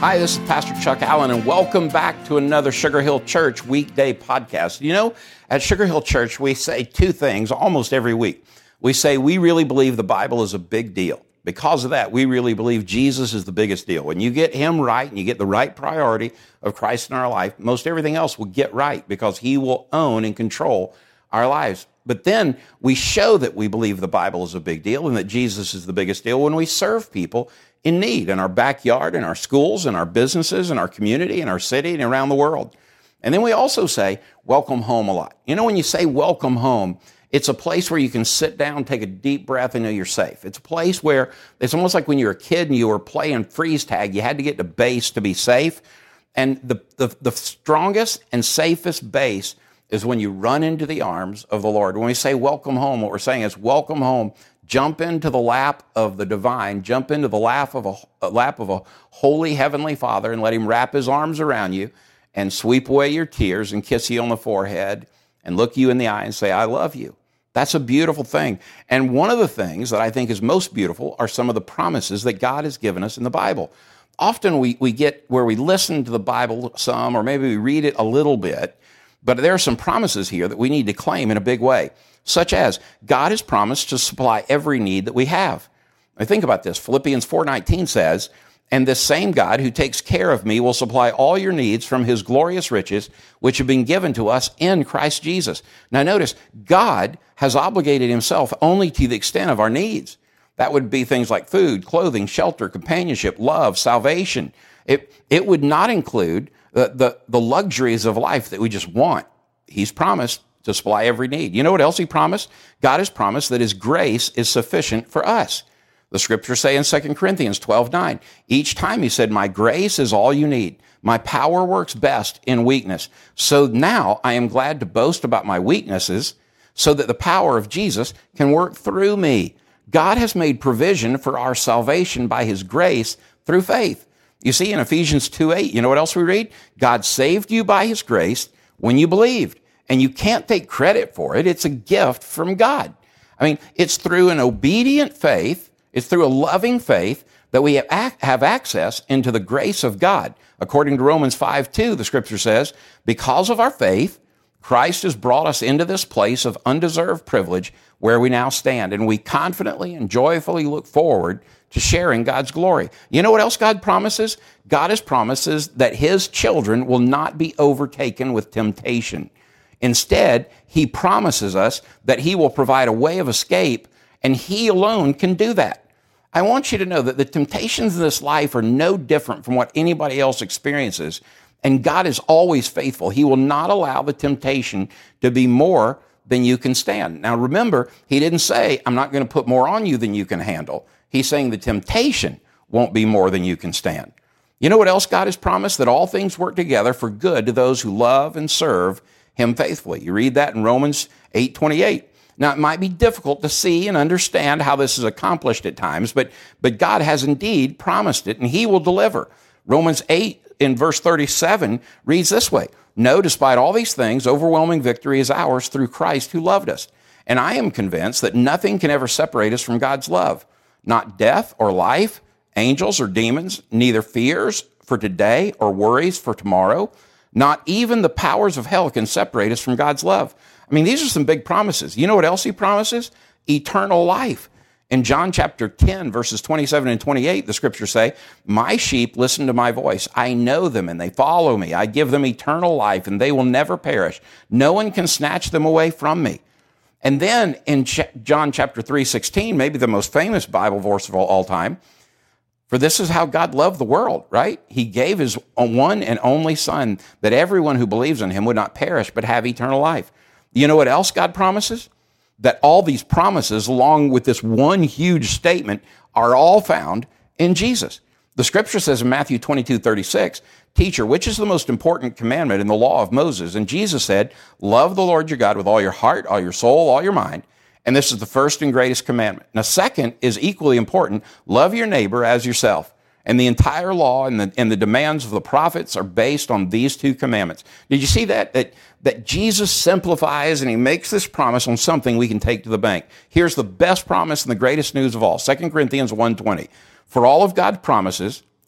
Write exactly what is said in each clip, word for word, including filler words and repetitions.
Hi, this is Pastor Chuck Allen, and welcome back to another Sugar Hill Church weekday podcast. You know, at Sugar Hill Church, we say two things almost every week. We say we really believe the Bible is a big deal. Because of that, we really believe Jesus is the biggest deal. When you get him right and you get the right priority of Christ in our life, most everything else will get right because he will own and control our lives. But then we show that we believe the Bible is a big deal and that Jesus is the biggest deal when we serve people in need in our backyard, in our schools, in our businesses, in our community, in our city, and around the world. And then we also say, welcome home a lot. You know, when you say welcome home, it's a place where you can sit down, take a deep breath, and know you're safe. It's a place where it's almost like when you were a kid and you were playing freeze tag, you had to get to base to be safe. And the, the, the strongest and safest base is when you run into the arms of the Lord. When we say welcome home, what we're saying is welcome home. Jump into the lap of the divine, jump into the lap of a, a lap of a holy heavenly Father and let him wrap his arms around you and sweep away your tears and kiss you on the forehead and look you in the eye and say, I love you. That's a beautiful thing. And one of the things that I think is most beautiful are some of the promises that God has given us in the Bible. Often we, we get where we listen to the Bible some, or maybe we read it a little bit, but there are some promises here that we need to claim in a big way, such as God has promised to supply every need that we have. Now think about this. Philippians four nineteen says, and this same God who takes care of me will supply all your needs from his glorious riches, which have been given to us in Christ Jesus. Now notice, God has obligated himself only to the extent of our needs. That would be things like food, clothing, shelter, companionship, love, salvation. It, it would not include the, the, the luxuries of life that we just want. He's promised to supply every need. You know what else he promised? God has promised that his grace is sufficient for us. The scriptures say in Second Corinthians twelve nine, each time he said, my grace is all you need. My power works best in weakness. So now I am glad to boast about my weaknesses so that the power of Jesus can work through me. God has made provision for our salvation by his grace through faith. You see, in Ephesians two eight, you know what else we read? God saved you by his grace when you believed. And you can't take credit for it. It's a gift from God. I mean, it's through an obedient faith, it's through a loving faith that we have access into the grace of God. According to Romans five two, the scripture says, because of our faith, Christ has brought us into this place of undeserved privilege where we now stand, and we confidently and joyfully look forward to sharing God's glory. You know what else God promises? God has promises that his children will not be overtaken with temptation. Instead, he promises us that he will provide a way of escape, and he alone can do that. I want you to know that the temptations of this life are no different from what anybody else experiences, and God is always faithful. He will not allow the temptation to be more than you can stand. Now remember, he didn't say, I'm not going to put more on you than you can handle. He's saying the temptation won't be more than you can stand. You know what else God has promised? That all things work together for good to those who love and serve him faithfully. You read that in Romans eight twenty-eight. Now, it might be difficult to see and understand how this is accomplished at times, but, but God has indeed promised it, and he will deliver. Romans eight in verse thirty-seven reads this way, no, despite all these things, overwhelming victory is ours through Christ who loved us. And I am convinced that nothing can ever separate us from God's love. Not death or life, angels or demons, neither fears for today or worries for tomorrow. Not even the powers of hell can separate us from God's love. I mean, these are some big promises. You know what else he promises? Eternal life. In John chapter ten, verses twenty-seven and twenty-eight, the scriptures say, my sheep listen to my voice. I know them and they follow me. I give them eternal life and they will never perish. No one can snatch them away from me. And then in John chapter three sixteen, maybe the most famous Bible verse of all time, for this is how God loved the world, right? He gave his one and only son that everyone who believes in him would not perish but have eternal life. You know what else God promises? That all these promises, along with this one huge statement, are all found in Jesus. The scripture says in Matthew twenty-two thirty-six, teacher, which is the most important commandment in the law of Moses? And Jesus said, love the Lord your God with all your heart, all your soul, all your mind. And this is the first and greatest commandment. Now, second is equally important. Love your neighbor as yourself. And the entire law and the, and the demands of the prophets are based on these two commandments. Did you see that? That, that Jesus simplifies and he makes this promise on something we can take to the bank. Here's the best promise and the greatest news of all. Second Corinthians one twenty. For all of God's promises,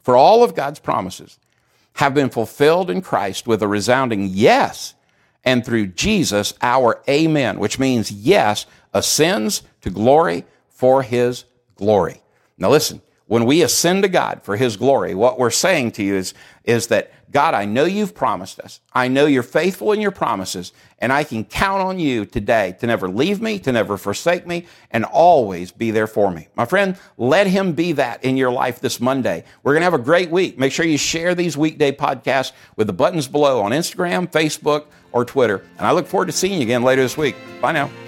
For all of God's promises have been fulfilled in Christ with a resounding yes, and through Jesus, our amen, which means yes, ascends to glory for his glory. Now listen, when we ascend to God for his glory, what we're saying to you is, is that, God, I know you've promised us. I know you're faithful in your promises, and I can count on you today to never leave me, to never forsake me, and always be there for me. My friend, let him be that in your life this Monday. We're going to have a great week. Make sure you share these weekday podcasts with the buttons below on Instagram, Facebook, or Twitter. And I look forward to seeing you again later this week. Bye now.